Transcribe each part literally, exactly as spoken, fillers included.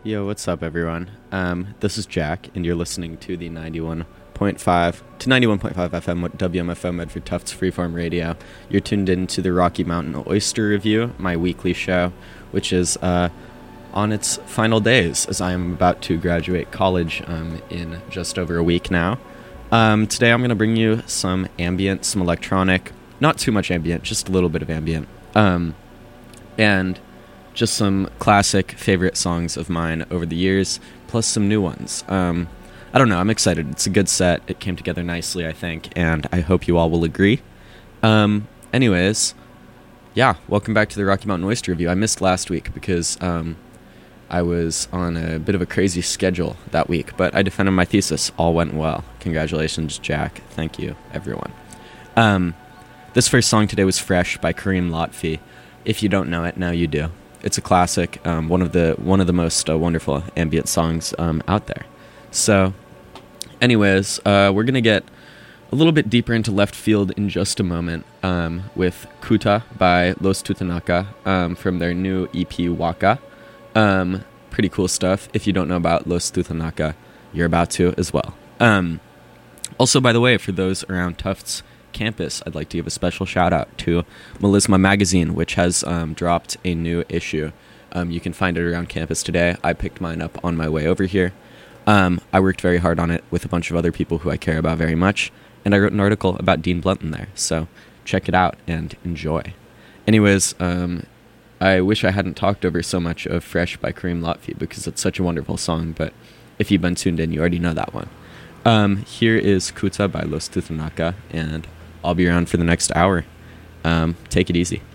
Yo, what's up, everyone? Um, this is Jack, and you're listening to the ninety-one point five to ninety-one point five F M W M F O Medford Tufts Freeform Radio. You're tuned in to the Rocky Mountain Oyster Review, my weekly show, which is uh, on its final days, as I am about to graduate college um, in just over a week now. Um, today I'm going to bring you some ambient, some electronic, not too much ambient, just a little bit of ambient, um, and just some classic favorite songs of mine over the years, plus some new ones. Um, I don't know, I'm excited. It's a good set. It came together nicely, I think, and I hope you all will agree. Um, anyways, yeah, welcome back to the Rocky Mountain Oyster Review. I missed last week because um, I was on a bit of a crazy schedule that week, but I defended my thesis. All went well. Congratulations, Jack. Thank you, everyone. Um, this first song today was Fresh by Kareem Lotfi. If you don't know it, now you do. It's a classic, um, one of the one of the most uh, wonderful ambient songs um, out there. So, anyways, uh, we're gonna get a little bit deeper into left field in just a moment um, with Kuta by Los Tutanaka um, from their new E P Waka. Um, pretty cool stuff. If you don't know about Los Tutanaka, you're about to as well. Um, also, by the way, for those around Tufts campus, I'd like to give a special shout out to Melisma Magazine, which has um, dropped a new issue. Um, you can find it around campus today. I picked mine up on my way over here. Um, I worked very hard on it with a bunch of other people who I care about very much, and I wrote an article about Dean Blunt there, so check it out and enjoy. Anyways, um, I wish I hadn't talked over so much of Fresh by Kareem Lotfi because it's such a wonderful song, but if you've been tuned in, you already know that one. Um, here is Kuta by Los Tutanaka, and I'll be around for the next hour. Um, take it easy.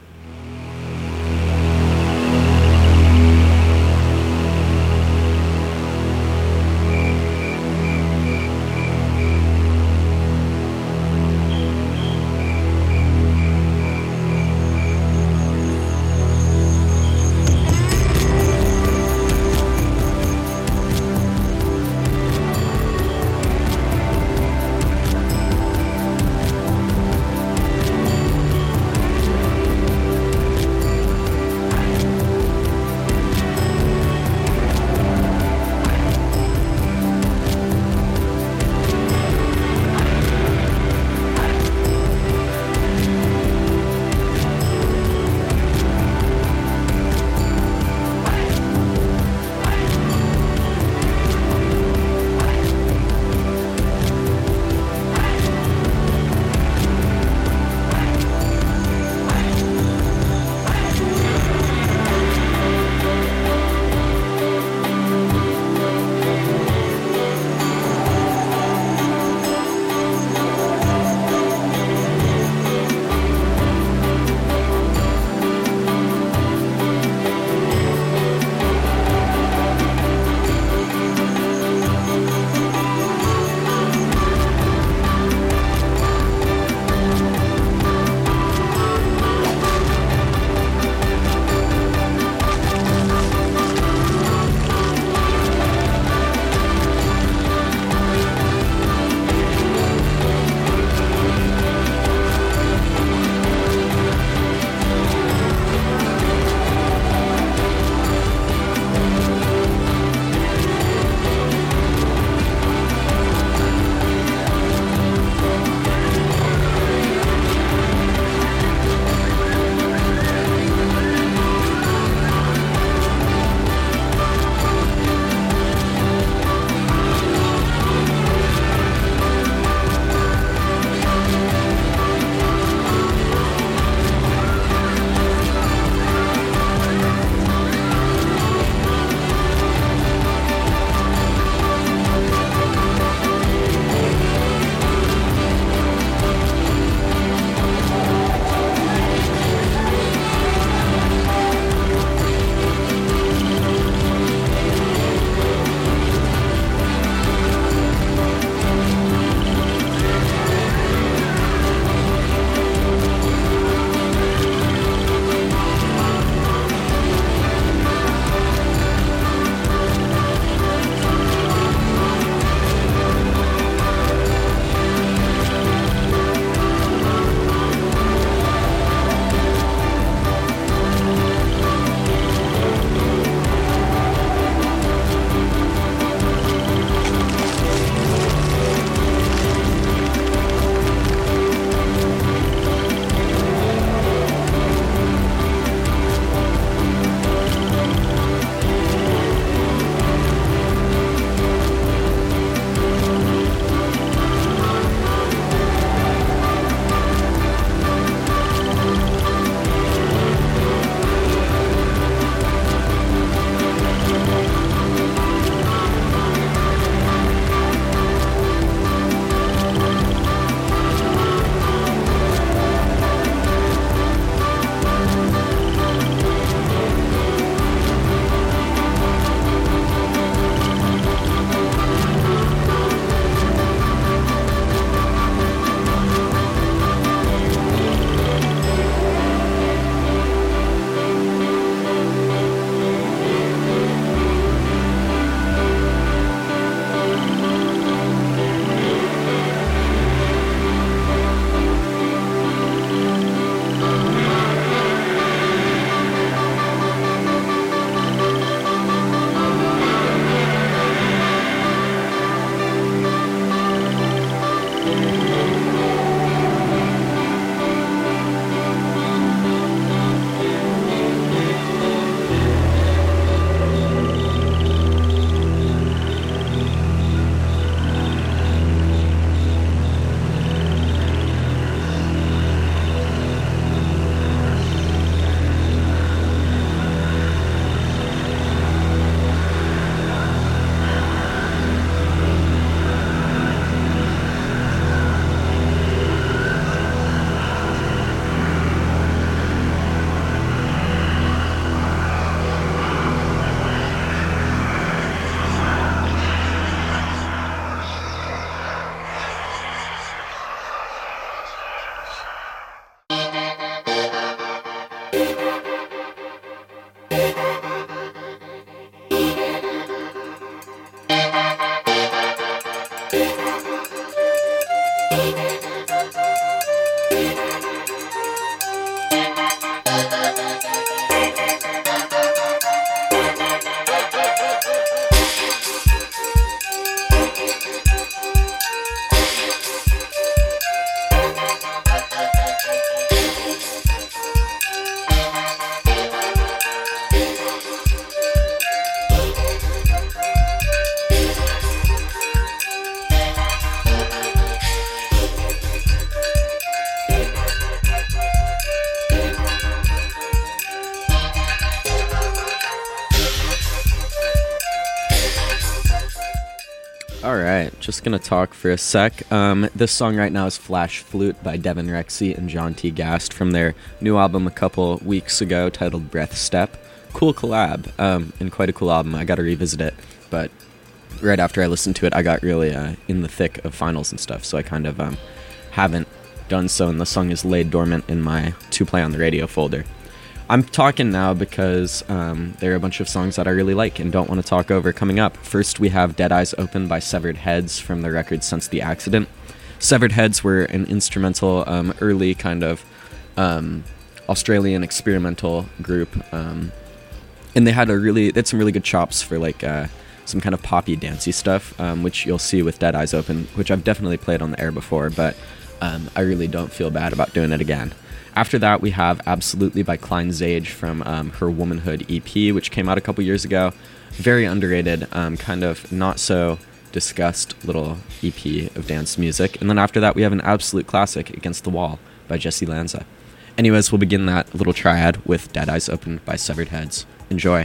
just gonna talk for a sec. Um, this song right now is Flash Flute by Devin Rexy and John T. Gast from their new album a couple weeks ago titled Breath Step. Cool collab, um, and quite a cool album. I gotta revisit it, but right after I listened to it, I got really uh, in the thick of finals and stuff, so I kind of um, haven't done so, and the song is laid dormant in my To Play on the Radio folder. I'm talking now because um, there are a bunch of songs that I really like and don't want to talk over coming up. First, we have Dead Eyes Open by Severed Heads from the record Since the Accident. Severed Heads were an instrumental, um, early kind of um, Australian experimental group, um, and they had a really, they had some really good chops for like uh, some kind of poppy, dancey stuff, um, which you'll see with Dead Eyes Open, which I've definitely played on the air before, but um, I really don't feel bad about doing it again. After that, we have Absolutely by Klein Zage from um, her Womanhood E P, which came out a couple years ago. Very underrated, um, kind of not so discussed little E P of dance music. And then after that, we have an absolute classic, Against the Wall by Jesse Lanza. Anyways, we'll begin that little triad with Dead Eyes Open by Severed Heads. Enjoy.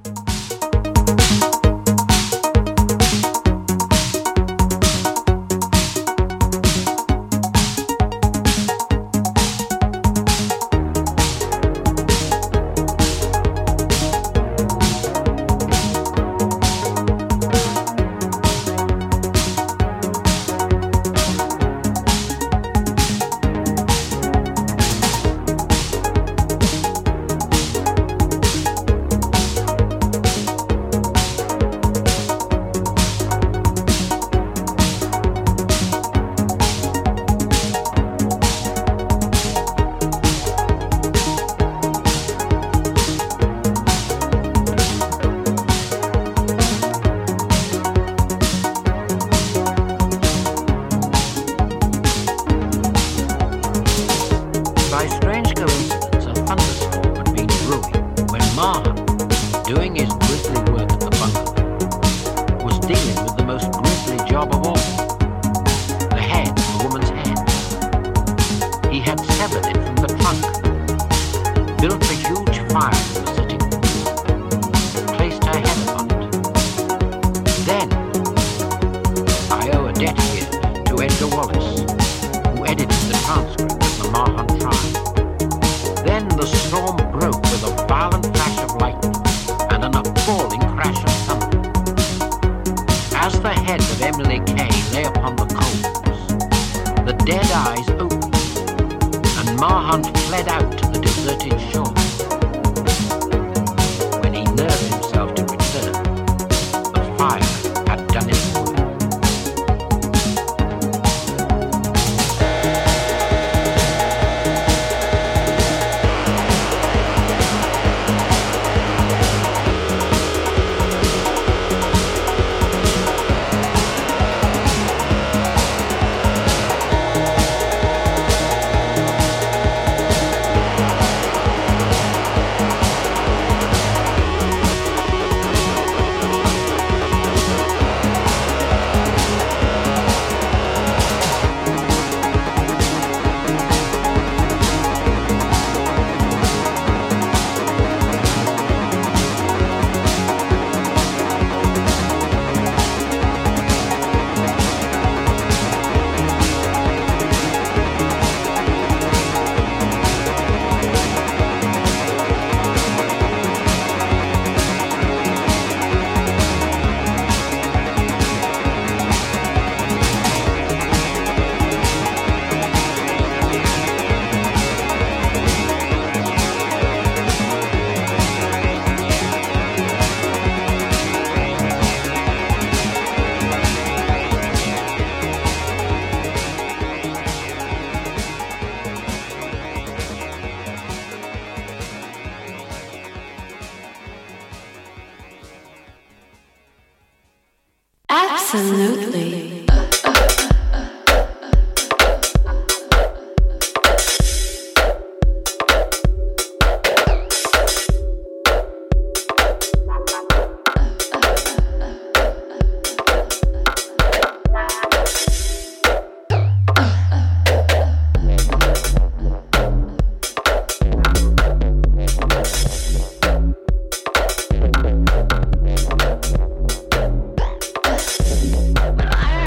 Absolutely. I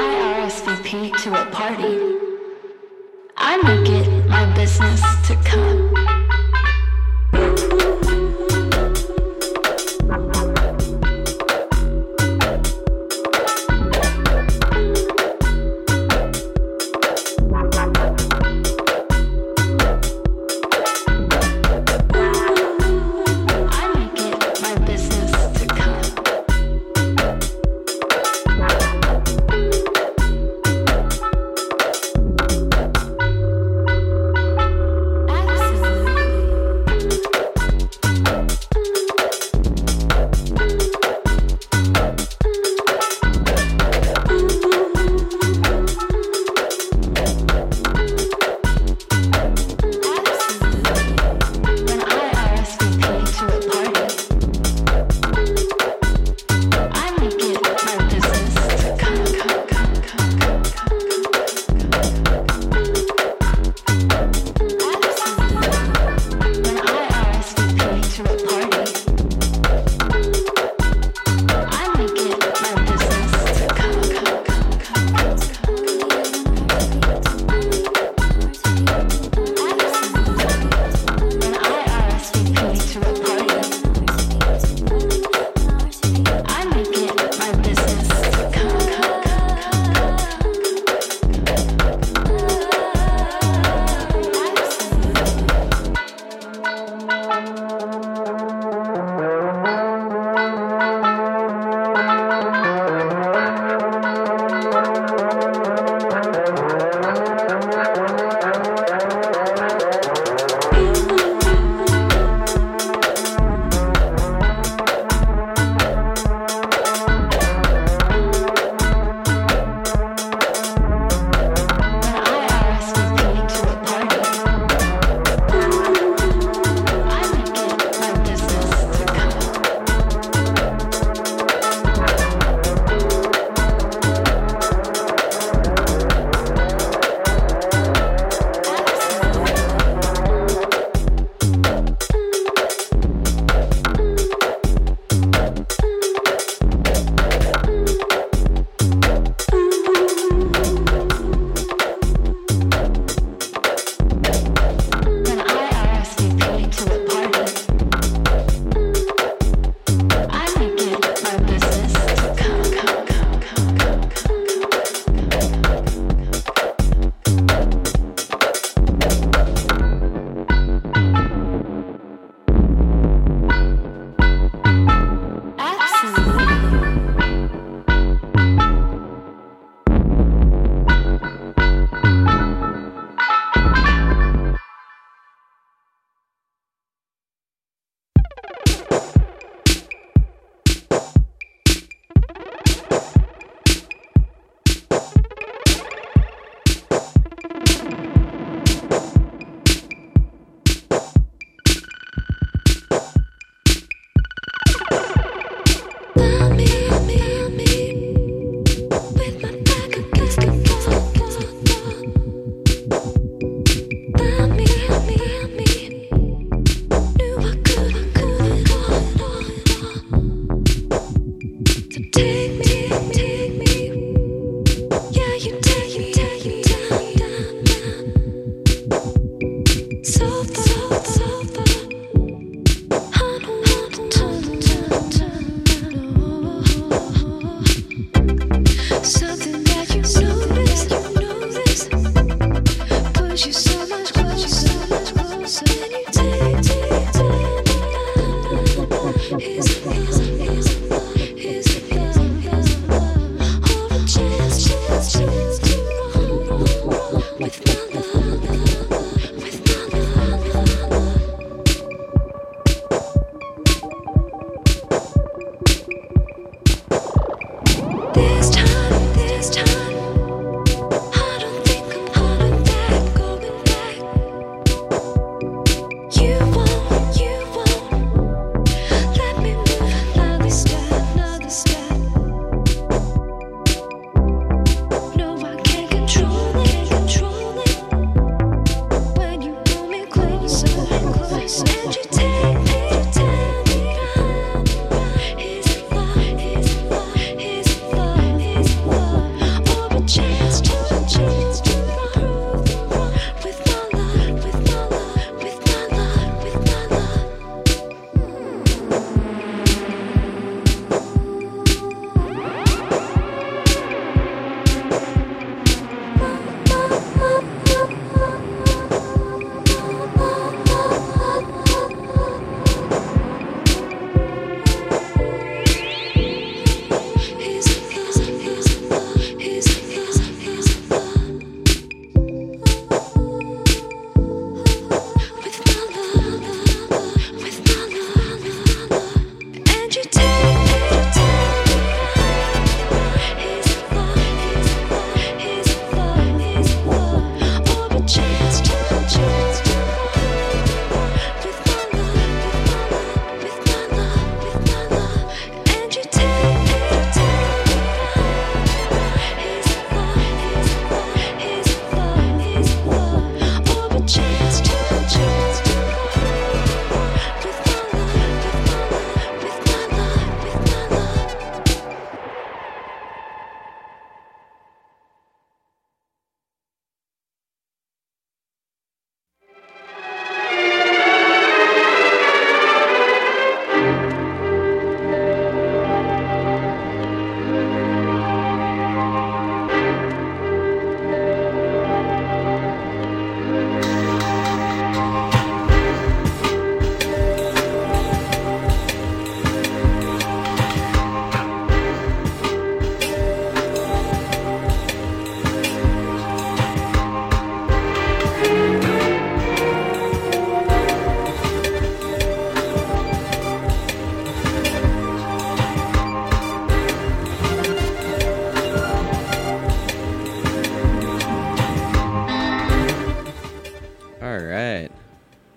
I R S V P to a party, I make it my business to come.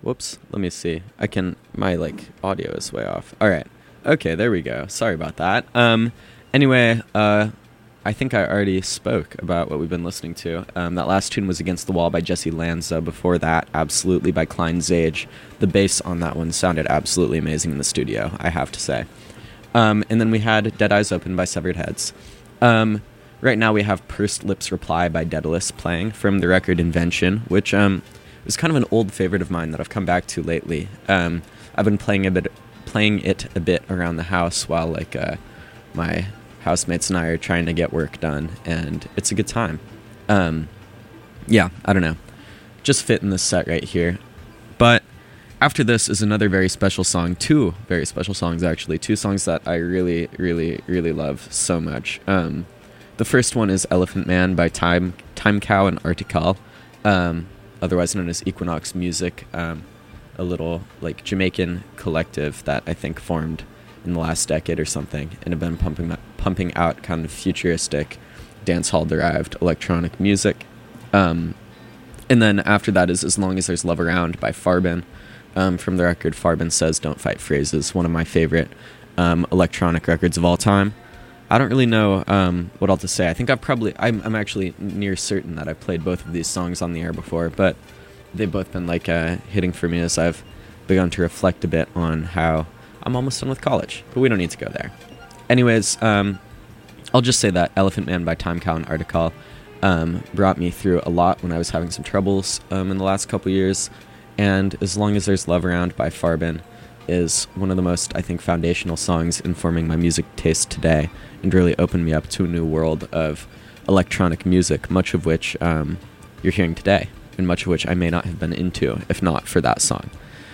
Whoops. Let me see. I can... My, like, audio is way off. All right. Okay, there we go. Sorry about that. Um, anyway, uh, I think I already spoke about what we've been listening to. Um, that last tune was Against the Wall by Jesse Lanza. Before that, Absolutely by Klein Zage. The bass on that one sounded absolutely amazing in the studio, I have to say. Um, and then we had Dead Eyes Open by Severed Heads. Um, right now we have Pursed Lips Reply by Daedalus playing from the record Invention, which um, is kind of an old favorite of mine that I've come back to lately. Um, I've been playing a bit... playing it a bit around the house while like uh, my housemates and I are trying to get work done, and it's a good time. Um, yeah, I don't know. Just fit in this set right here. But after this is another very special song, two very special songs actually, two songs that I really, really, really love so much. Um, the first one is Elephant Man by Time, Time Cow and Artikal, um, otherwise known as Equinox Music. Um, a little like Jamaican collective that I think formed in the last decade or something, and have been pumping pumping out kind of futuristic dancehall derived electronic music. Um, and then after that is As Long as There's Love Around by Farbin, um, from the record Farbin Says Don't Fight Phrases, one of my favorite um, electronic records of all time. I don't really know um, what else to say. I think I've probably I'm, I'm actually near certain that I've played both of these songs on the air before, but they've both been like uh, hitting for me as I've begun to reflect a bit on how I'm almost done with college, but we don't need to go there. Anyways, um, I'll just say that Elephant Man by Time Cow and Artikal um, brought me through a lot when I was having some troubles um, in the last couple years, and As Long as There's Love Around by Farbin is one of the most, I think, foundational songs informing my music taste today, and really opened me up to a new world of electronic music, much of which um, you're hearing today, and much of which I may not have been into if not for that song.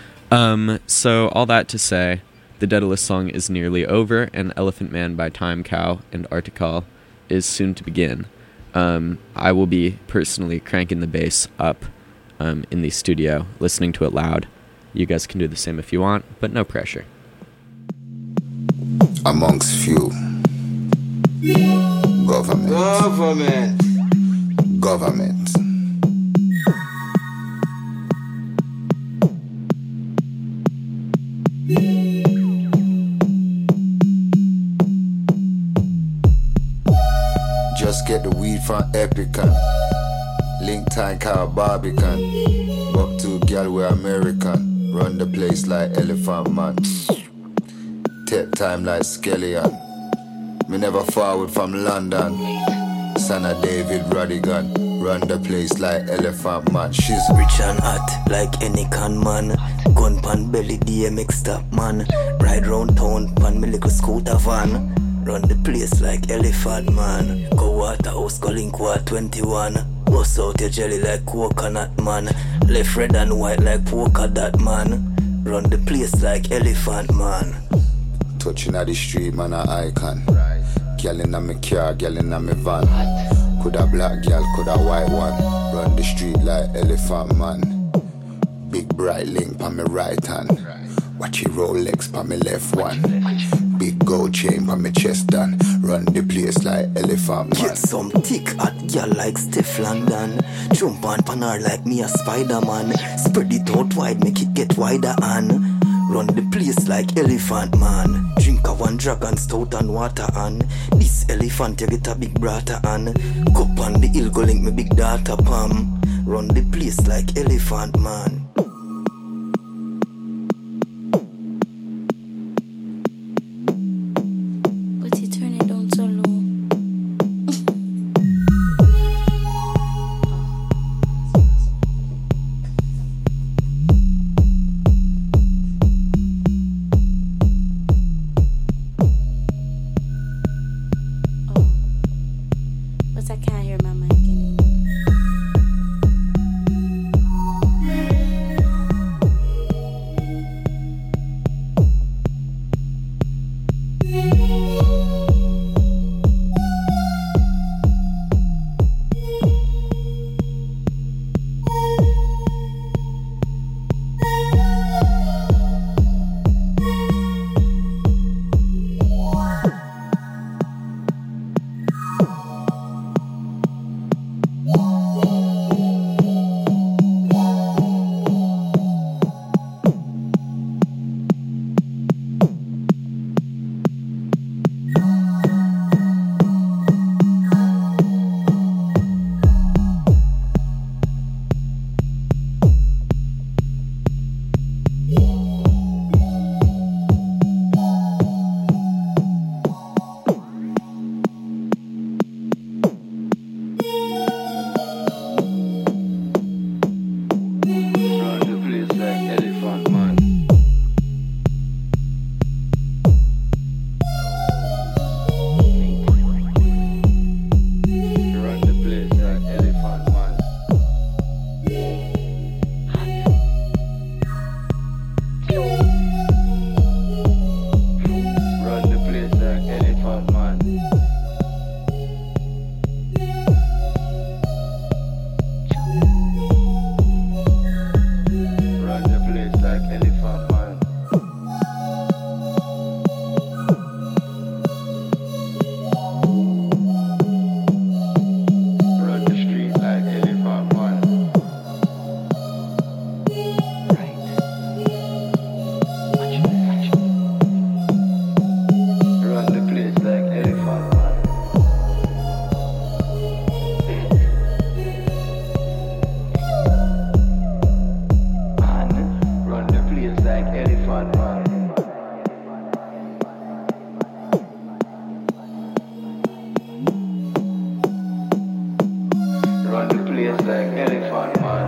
Um, so all that to say, the Daedalus song is nearly over, and Elephant Man by Time Cow and Artikal is soon to begin. Um, I will be personally cranking the bass up um, in the studio, listening to it loud. You guys can do the same if you want, but no pressure. Amongst few. Government. Government. Government. Just get the weed from Epicon. Link time car Barbican. Up to gal we American. Run the place like Elephant Man. Take time like Skeleton. Me never forward from London. Son of David Rodigan. Run the place like Elephant Man. She's rich and hot like any con man. Gun pan belly D M X stop man. Ride round town pan me little scooter van. Run the place like Elephant Man. Go Waterhouse, go link war twenty-one. Bust out your jelly like coconut man. Left red and white like polka dot man. Run the place like Elephant Man. Touching at the street, man, a icon. Girl inna me car, girl inna me van. Coulda black girl, coulda white one. Run the street like Elephant Man. Big bright link pa me right hand. Watch your Rolex pa me left one. Big gold chain pa me chest done. Run the place like Elephant Man. Get some thick hot girl like Steph London. Jump on pan her like me a Spider-Man. Spread it out wide, make it get wider and run the place like Elephant Man. Drink a one dragon stout and water on. This elephant you get a big brata on. Cup on the hill go link me big data palm. Run the place like Elephant Man. I can't hear my mic anymore. place like elephant man.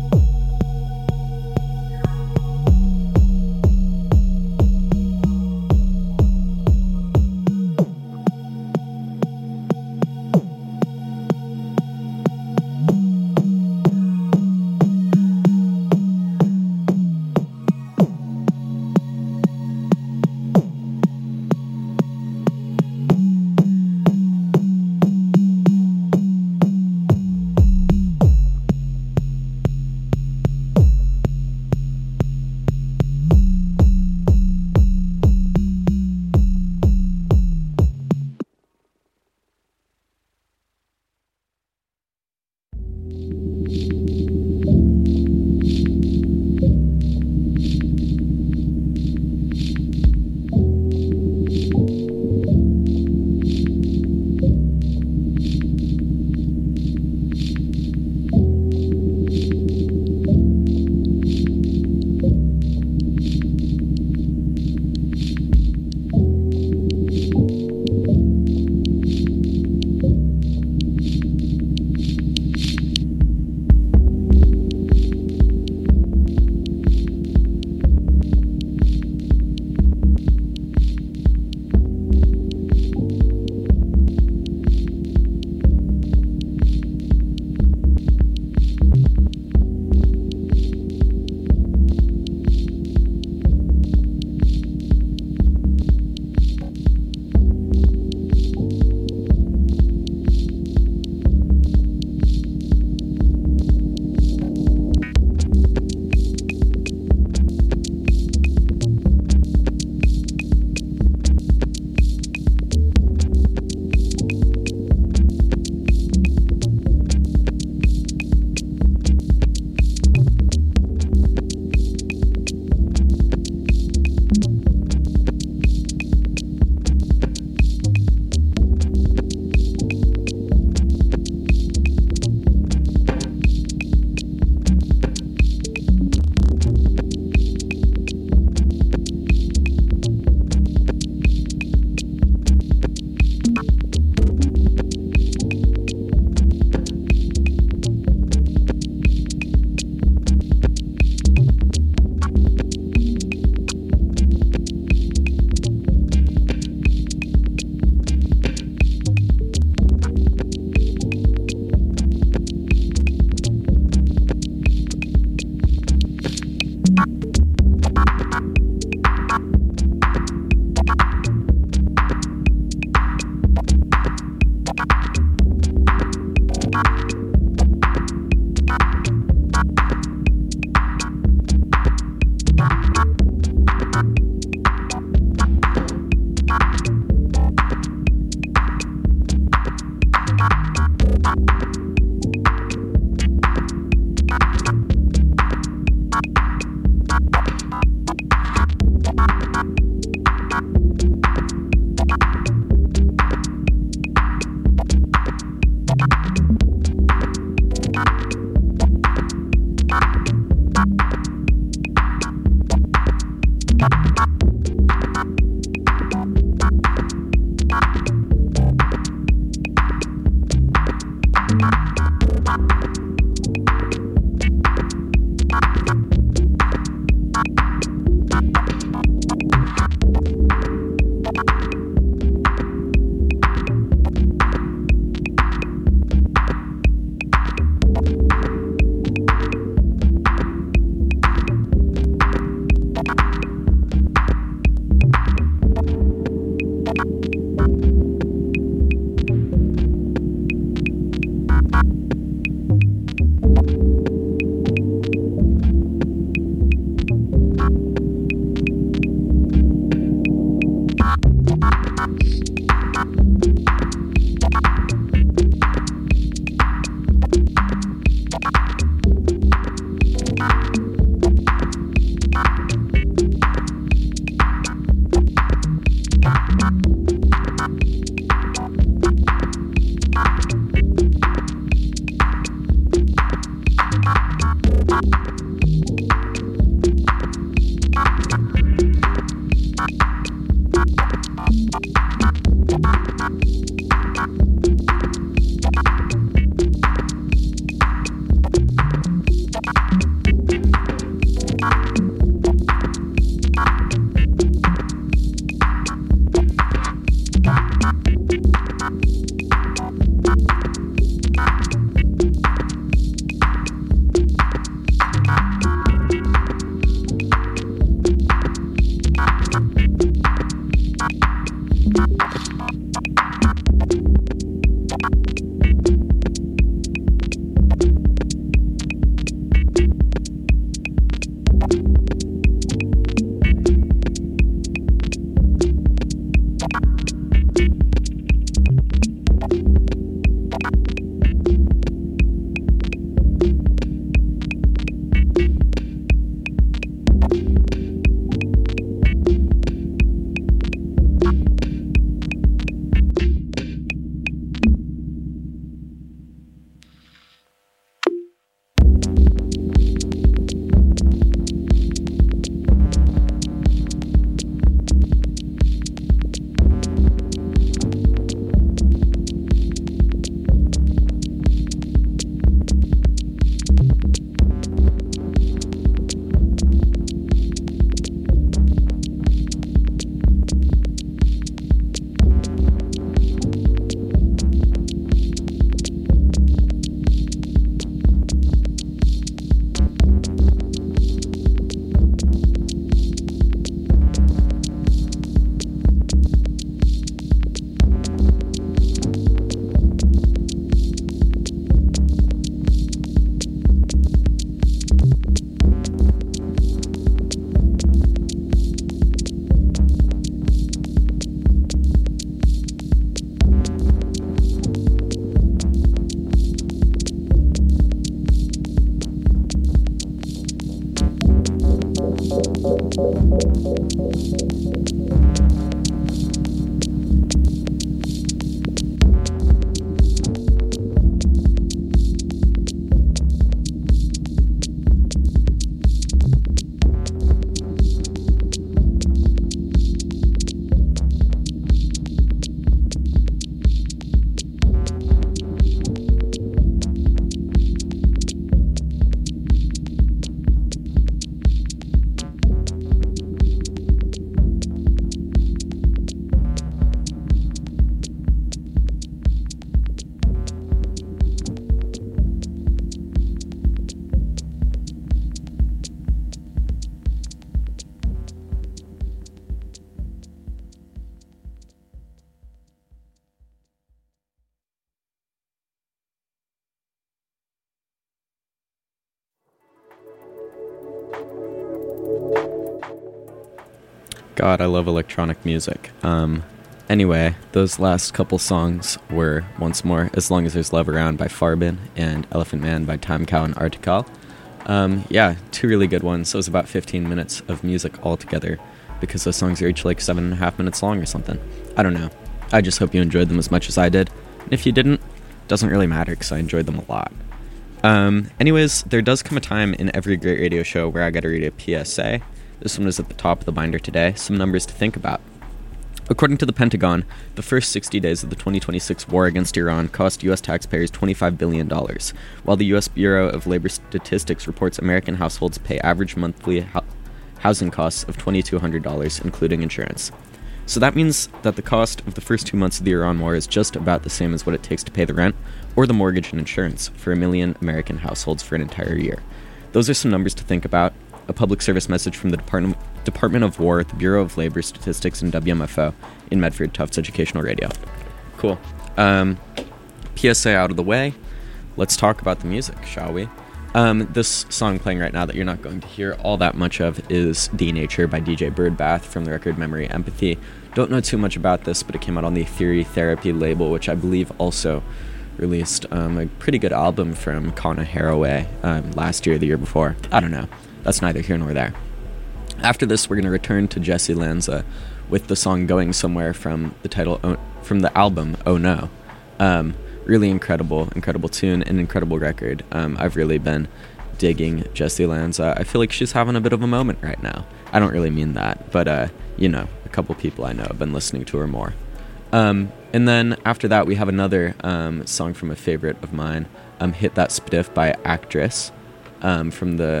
God, I love electronic music. Um, anyway, those last couple songs were, once more, As Long As There's Love Around by Farbin and Elephant Man by Time Cow and Artikal. Um, yeah, two really good ones. So it was about fifteen minutes of music altogether, because those songs are each like seven and a half minutes long or something. I don't know. I just hope you enjoyed them as much as I did. And if you didn't, doesn't really matter, because I enjoyed them a lot. Um, anyways, there does come a time in every great radio show where I gotta read a P S A. This one is at the top of the binder today. Some numbers to think about. According to the Pentagon, the first sixty days of the twenty twenty-six war against Iran cost U S taxpayers twenty-five billion dollars, while the U S Bureau of Labor Statistics reports American households pay average monthly ho- housing costs of two thousand two hundred dollars, including insurance. So that means that the cost of the first two months of the Iran war is just about the same as what it takes to pay the rent or the mortgage and insurance for a million American households for an entire year. Those are some numbers to think about. A public service message from the Department Department of War, the Bureau of Labor Statistics, and W M F O in Medford Tufts Educational Radio. Cool. Um, P S A out of the way. Let's talk about the music, shall we? Um, this song playing right now that you're not going to hear all that much of is D-Nature by D J Birdbath from the record Memory Empathy. Don't know too much about this, but it came out on the Theory Therapy label, which I believe also released um, a pretty good album from Kana Haraway um, last year or the year before. I don't know. That's neither here nor there. After this, we're going to return to Jesse Lanza with the song Going Somewhere from the title oh, from the album Oh No. Um, really incredible, incredible tune and incredible record. Um, I've really been digging Jesse Lanza. I feel like she's having a bit of a moment right now. I don't really mean that, but, uh, you know, a couple people I know have been listening to her more. Um, and then after that, we have another um, song from a favorite of mine, um, Hit That Spliff by Actress, um, from the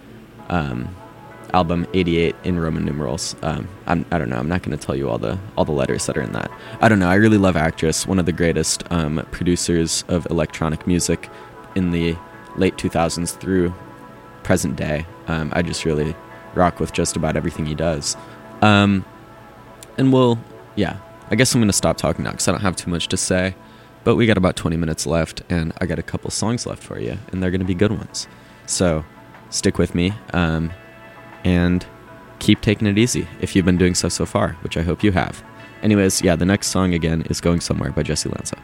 um, album eighty-eight in Roman numerals. Um, I'm, I don't know. I'm not going to tell you all the all the letters that are in that. I don't know. I really love Actress, one of the greatest um, producers of electronic music in the late two thousands through present day. Um, I just really rock with just about everything he does. Um, and we'll, yeah, I guess I'm going to stop talking now because I don't have too much to say. But we got about twenty minutes left, and I got a couple songs left for you, and they're going to be good ones. So stick with me. Um, And keep taking it easy if you've been doing so so far, which I hope you have. Anyways, yeah, the next song again is Going Somewhere by Jesse Lanza.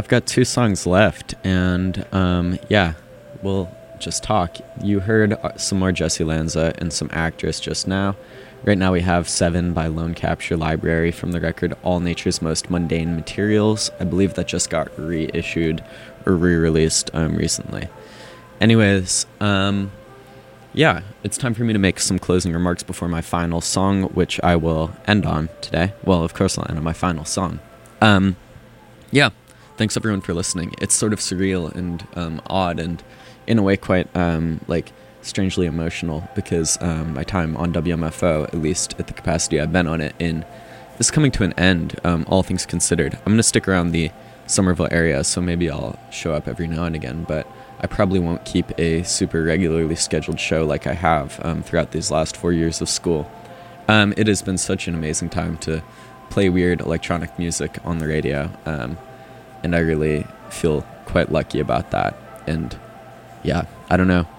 I've got two songs left, and um, yeah, we'll just talk. You heard some more Jesse Lanza and some Actress just now. Right now we have Seven by Lone Capture Library from the record All Nature's Most Mundane Materials. I believe that just got reissued or re-released um, recently. Anyways, um, yeah, it's time for me to make some closing remarks before my final song, which I will end on today. Well, of course I'll end on my final song. Um, yeah, thanks everyone for listening. It's sort of surreal and um, odd and in a way quite um, like strangely emotional because um, my time on W M F O, at least at the capacity I've been on it in, is coming to an end, um, all things considered. I'm going to stick around the Somerville area, so maybe I'll show up every now and again, but I probably won't keep a super regularly scheduled show like I have um, throughout these last four years of school. Um, it has been such an amazing time to play weird electronic music on the radio, um, and I really feel quite lucky about that. And yeah, I don't know.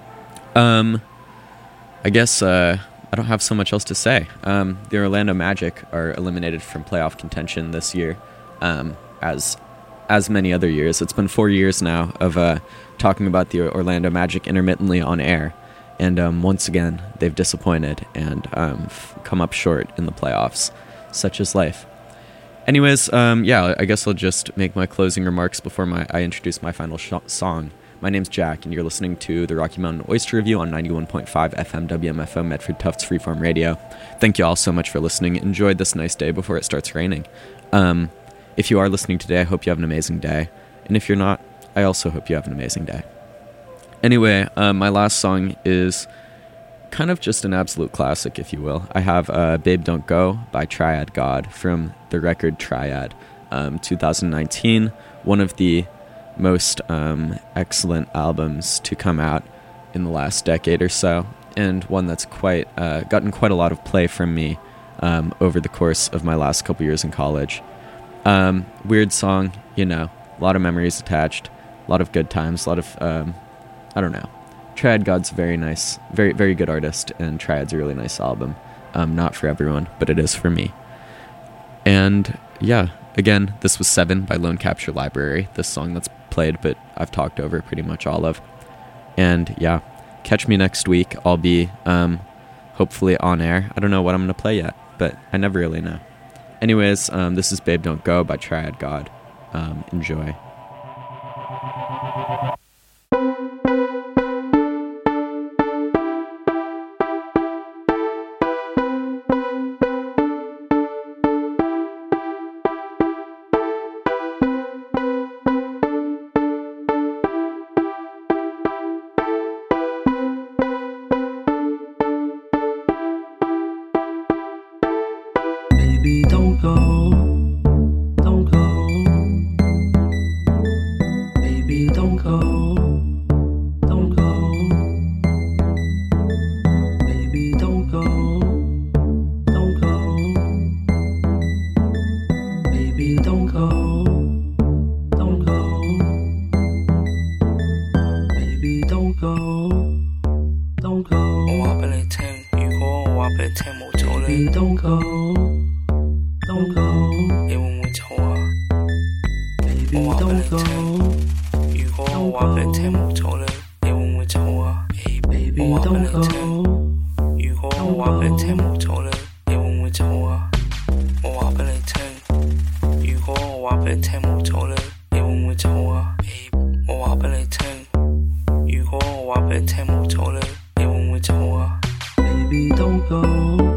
Um, I guess uh, I don't have so much else to say. Um, the Orlando Magic are eliminated from playoff contention this year, um, as as many other years. It's been four years now of uh, talking about the Orlando Magic intermittently on air, and um, once again they've disappointed and um, f- come up short in the playoffs. Such is life. Anyways, um, yeah, I guess I'll just make my closing remarks before my I introduce my final sh- song. My name's Jack, and you're listening to the Rocky Mountain Oyster Review on ninety-one point five F M W M F O Medford Tufts Freeform Radio. Thank you all so much for listening. Enjoy this nice day before it starts raining. Um, if you are listening today, I hope you have an amazing day. And if you're not, I also hope you have an amazing day. Anyway, um, my last song is kind of just an absolute classic, if you will. I have uh, Babe Don't Go by Triad God from the record Triad, um, two thousand nineteen, one of the most um, excellent albums to come out in the last decade or so, and one that's quite uh, gotten quite a lot of play from me um, over the course of my last couple years in college. Um, weird song, you know, a lot of memories attached, a lot of good times, a lot of, um, I don't know. Triad God's very nice, very, very good artist, and Triad's a really nice album. Um, not for everyone, but it is for me. And yeah, again, this was Seven by Lone Capture Library, this song that's played, but I've talked over pretty much all of. And yeah, catch me next week. I'll be um, hopefully on air. I don't know what I'm going to play yet, but I never really know. Anyways, um, this is Babe Don't Go by Triad God. Um, enjoy. Baby, don't go, don't go. Baby, don't go, don't go. Baby, don't go, don't go. Baby, don't go, don't go. Baby, don't go, don't go. 我話俾你聽，如果我話俾你聽冇咗 Baby, 你， don't go.Don't go, 你會唔會走啊？ baby, 我話俾 don't 你 go, 聽，如果我話俾你聽冇咗你，你會唔會走啊？ baby, 我話俾 don't 你聽， go, 如果我話俾你聽冇咗你，你會唔會走啊？我話俾你聽，如果我話俾你聽冇咗你，你會唔會走啊？我話俾你聽，如果我話俾你聽冇咗你，你會唔會走啊？ baby, don't go.